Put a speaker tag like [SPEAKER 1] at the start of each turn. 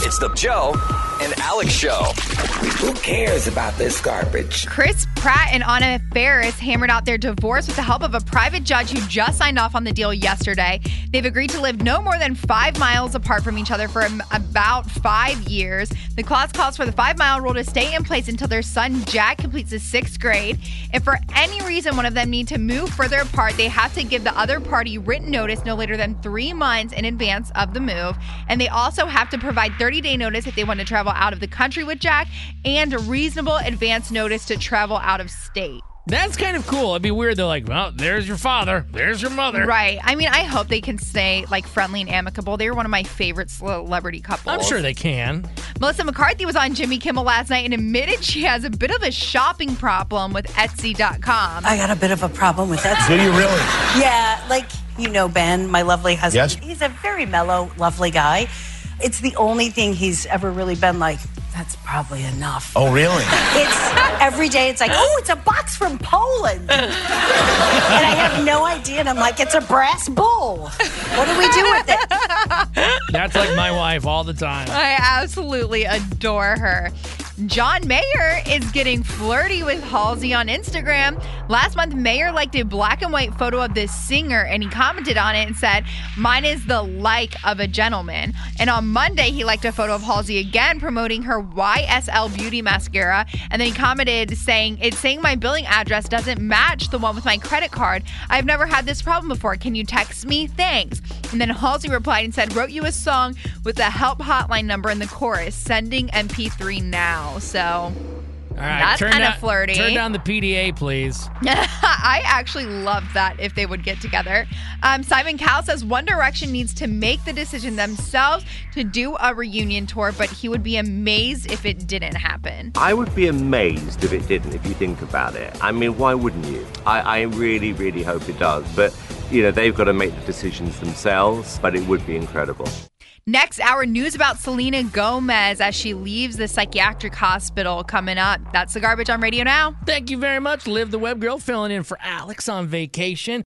[SPEAKER 1] It's the Joe and Alex Show.
[SPEAKER 2] Who cares about this garbage?
[SPEAKER 3] Chris Pratt and Anna Faris hammered out their divorce with the help of a private judge who just signed off on the deal yesterday. They've agreed to live no more than 5 miles apart from each other for about 5 years. The clause calls for the 5-mile rule to stay in place until their son Jack completes his 6th grade. If for any reason one of them need to move further apart, they have to give the other party written notice no later than 3 months in advance of the move. And they also have to provide 30-day notice if they want to travel out of the country with Jack, and a reasonable advance notice to travel out of state.
[SPEAKER 4] That's kind of cool. It'd be weird. They're like, well, there's your father. There's your mother.
[SPEAKER 3] Right. I mean, I hope they can stay friendly and amicable. They were one of my favorite celebrity couples.
[SPEAKER 4] I'm sure they can.
[SPEAKER 3] Melissa McCarthy was on Jimmy Kimmel last night and admitted she has a bit of a shopping problem with Etsy.com.
[SPEAKER 5] I got a bit of a problem with Etsy.
[SPEAKER 6] Do you really?
[SPEAKER 5] Yeah, Ben, my lovely husband.
[SPEAKER 6] Yes.
[SPEAKER 5] He's a very mellow, lovely guy. It's the only thing he's ever really been like, that's probably enough.
[SPEAKER 6] Oh, really?
[SPEAKER 5] It's every day. It's like, oh, it's a box from Poland. And I have no idea. And I'm like, it's a brass bowl. What do we do with it?
[SPEAKER 4] That's like my wife all the time.
[SPEAKER 3] I absolutely adore her. John Mayer is getting flirty with Halsey on Instagram. Last month, Mayer liked a black and white photo of this singer, and he commented on it and said, "Mine is the like of a gentleman." And on Monday, he liked a photo of Halsey again promoting her YSL Beauty mascara. And then he commented saying, "It's saying my billing address doesn't match the one with my credit card. I've never had this problem before. Can you text me? Thanks." And then Halsey replied and said, "Wrote you a song with the help hotline number in the chorus, sending MP3 now." So
[SPEAKER 4] All right,
[SPEAKER 3] that's kind of flirty.
[SPEAKER 4] Turn down the PDA, please.
[SPEAKER 3] I actually love that if they would get together. Simon Cowell says One Direction needs to make the decision themselves to do a reunion tour, but he would be amazed if it didn't happen.
[SPEAKER 7] I would be amazed if it didn't, if you think about it. I mean, why wouldn't you? I really, really hope it does. But, they've got to make the decisions themselves, but it would be incredible.
[SPEAKER 3] Next, our news about Selena Gomez as she leaves the psychiatric hospital coming up. That's the garbage on Radio Now.
[SPEAKER 4] Thank you very much, Liv the Web Girl, filling in for Alex on vacation.